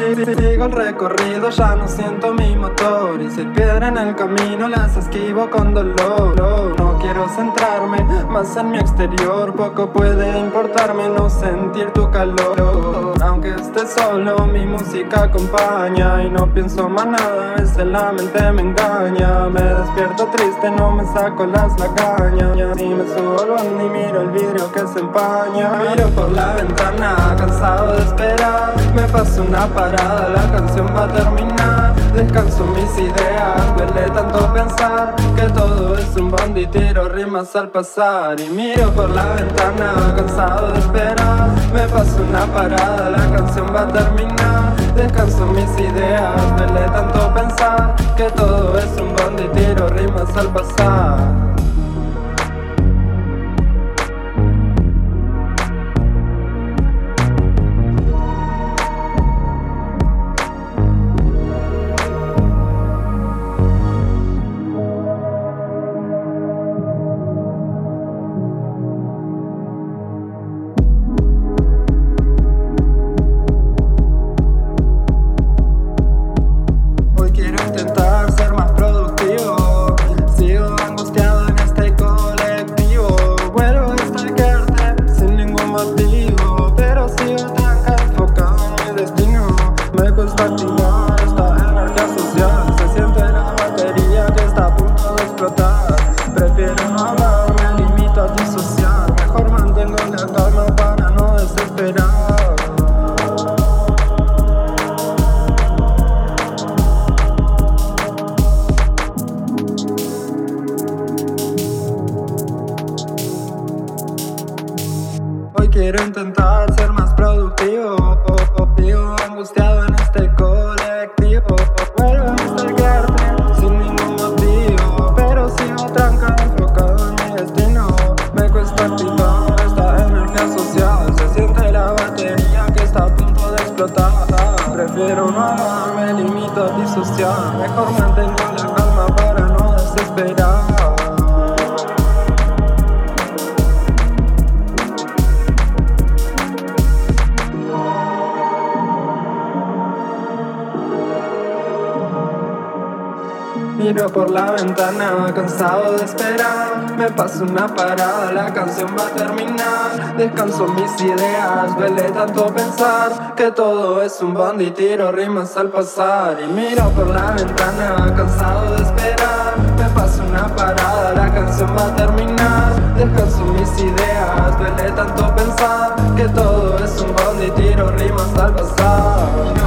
Sigo el recorrido, ya no siento mi motor. Y si hay piedra en el camino, las esquivo con dolor. No quiero centrarme más en mi exterior. Poco puede importarme no sentir tu calor. Aunque esté solo, mi música acompaña. Y no pienso más nada, a veces la mente me engaña. Me despierto triste, no me saco las lagañas. Y me subo al bondi y miro el vidrio que se empaña. Miro por la ventana, cansado de esperar. Me paso una parada, la canción va a terminar. Descanso mis ideas, duele tanto pensar que todo es un bondi, tiro rimas al pasar. Y miro por la ventana, cansado de esperar. Me paso una parada, la canción va a terminar. Descanso mis ideas, duele tanto pensar que todo es un bondi, tiro rimas al pasar. Esta energía social, se siente la batería que está a punto de explotar. Prefiero no hablar, me limito a disociar. Mejor mantengo la calma para no desesperar. Hoy quiero intentar ser más productivo. Vivo angustiado en este colectivo. Vuelvo a stalkearte sin ningún motivo, pero sigo trancado, enfocado en mi destino. Me cuesta activar esta energía social, se siente la batería que está a punto de explotar. Prefiero no hablar, me limito a disociar. Mejor mantengo la calma para no desesperar. Miro por la ventana, cansado de esperar. Me paso una parada, la canción va a terminar. Descanso mis ideas, duele tanto pensar que todo es un bondi, tiro rimas al pasar. Y miro por la ventana, cansado de esperar. Me paso una parada, la canción va a terminar. Descanso mis ideas, duele tanto pensar que todo es un bondi, tiro rimas al pasar.